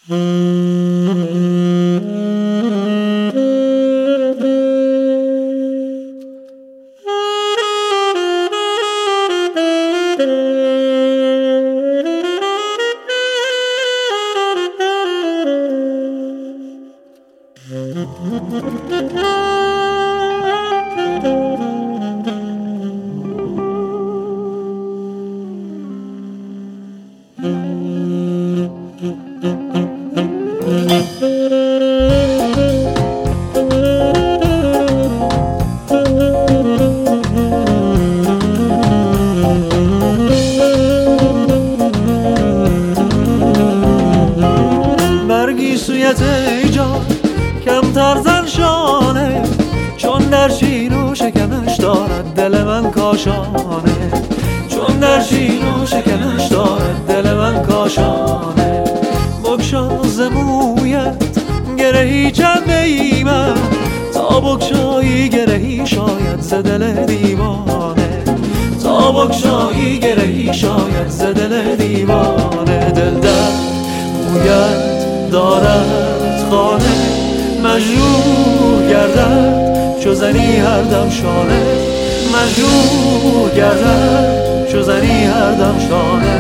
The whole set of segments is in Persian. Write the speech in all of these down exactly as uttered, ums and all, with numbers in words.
برگی سویت ایجاد کمتر زن شانه، چون در شیر و شکنش دارد دل من کاشانه، چون در شیر و شکنش دارد دل من کاشانه. بگشا ز مویت گرهی چند ایمن، تا بگشایی گرهی شاید ز دل دیوانه، تا بگشایی گرهی شاید ز دل دیوانه. دل در مویت دارد خانه، مجروح گردد چو زنی هر دم شانه، مجروح گردد چو زنی هر دم شانه.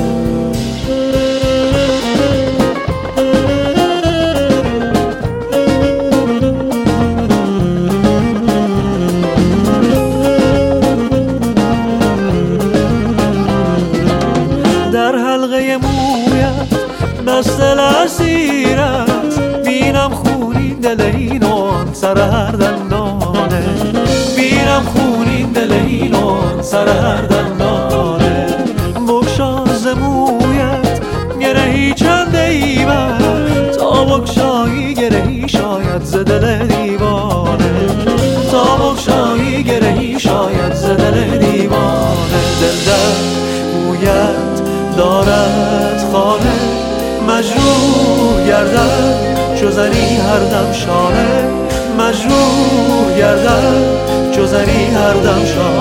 در حلقه مویت دست اسیر است، بینم خونین دل این و آن سر هر دندانه، بینم خونین دل این و آن سر هر دندانه. بگشا ز مویت گرهی چند ایمن، تا بگشایی گرهی شاید ز دل دیوانه، تا بگشایی گرهی شاید ز دل دیوانه. دل در مویت دارد خانه، مجروح گردد چو زنی هر دم شانه، مجروح گردد چو زنی هر دم شانه.